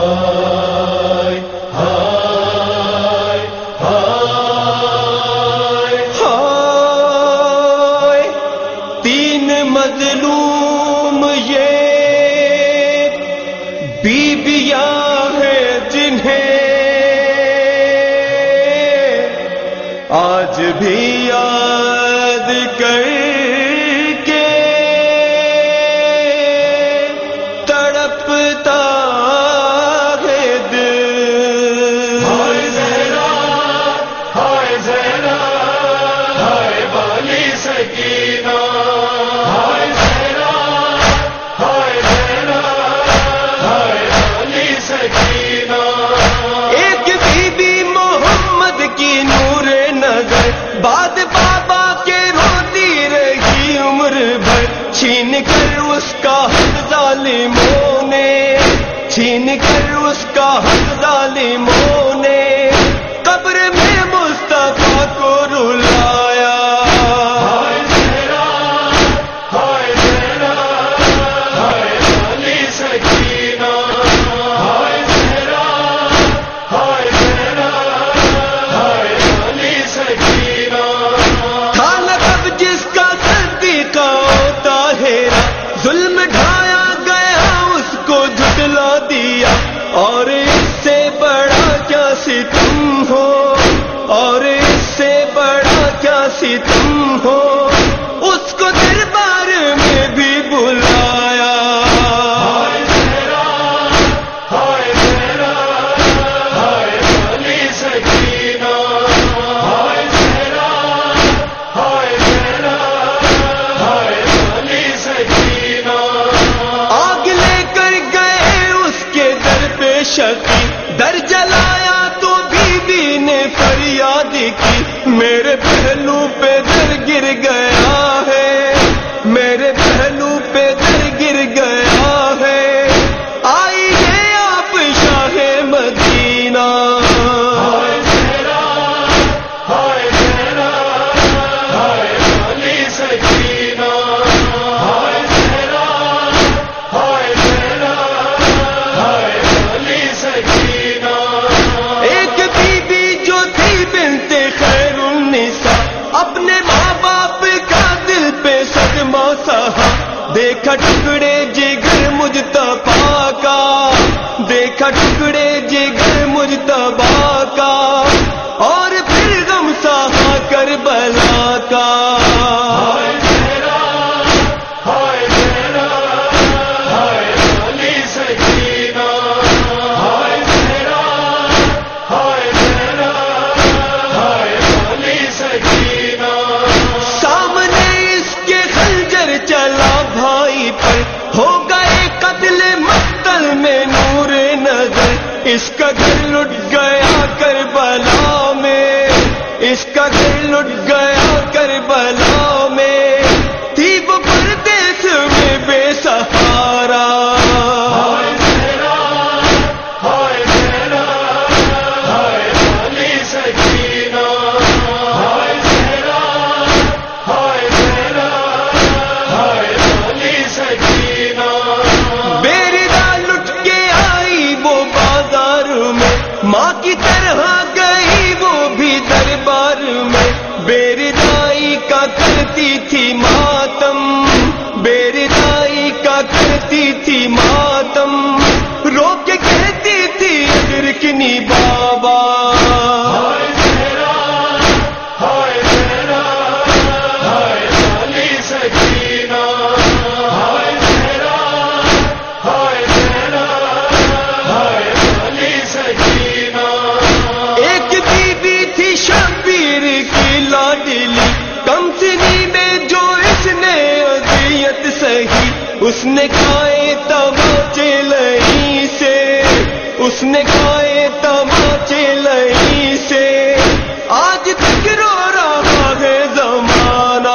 مظلوم یہ بیویاں ہیں جنہیں آج بھی یاد کر کے تڑپتا ہے دل. ہائے زہرا ہائے زہرا ہائے والی سکینہ بعد بابا کے روتی رہی عمر بھر چھین کر اس کا حق ظالموں نے چھین کر اس کا حق ظالموں نے قبر میں مصطفیٰ کو رلایا. ظلم ڈھایا گیا اس کو جھٹلا دیا اور اس سے بڑا کیا ستم ہو اور اس سے بڑا کیا ستم ہو اس کو دربار میں بھی بلایا. در جلایا تو بی نے فریاد کی میرے پہلو پہ در گر گیا ہے میرے پہلو پہ در گر گیا ہے آئی ہے آپ شاہ مدینہ. دیکھا ٹکڑے جگر مجتبیٰ کا دیکھا ٹکڑے جگر مجتبیٰ کا اور پھر غم سہا کربلا کا. اس کا گھر لٹ گیا کربلا میں اس کا گھر لٹ گیا کربلا میں تھی وہ پردیس میں بے سہارا. ماں کی طرح گئی وہ بھی دربار میں بیردائی کا کرتی تھی ماتم بیردائی کا کرتی تھی ماتم رو کے کہتی تھی رکنی بابا. اس نے کھائے تماچے لئی سے اس نے کھائے تماچے لئی سے آج تک رو رہا ہے زمانہ.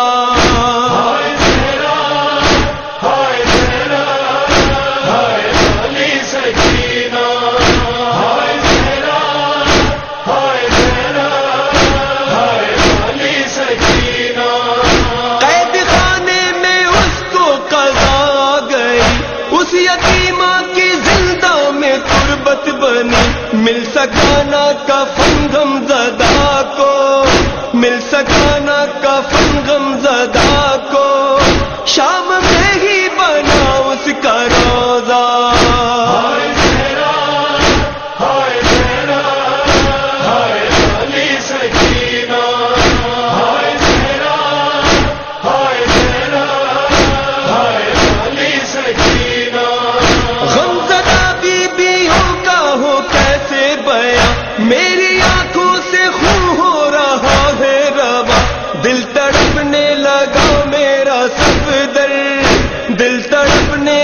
سکانا کفن غم زدہ کو، مل سکانا کفن غم زدہ کو، شام میں ہی بنا اس کا روزہ۔ ہائے زہرا، ہائے زہرا، ہائے والی سکینہ، ہائے زہرا، ہائے زہرا، ہائے والی سکینہ۔ غمزدہ بیویوں کا ہو کیسے بیاں، میری آنکھوں سے خون ہو رہا ہے رواں، دل تڑپنے لگا میرا صفدر، دل تڑپنے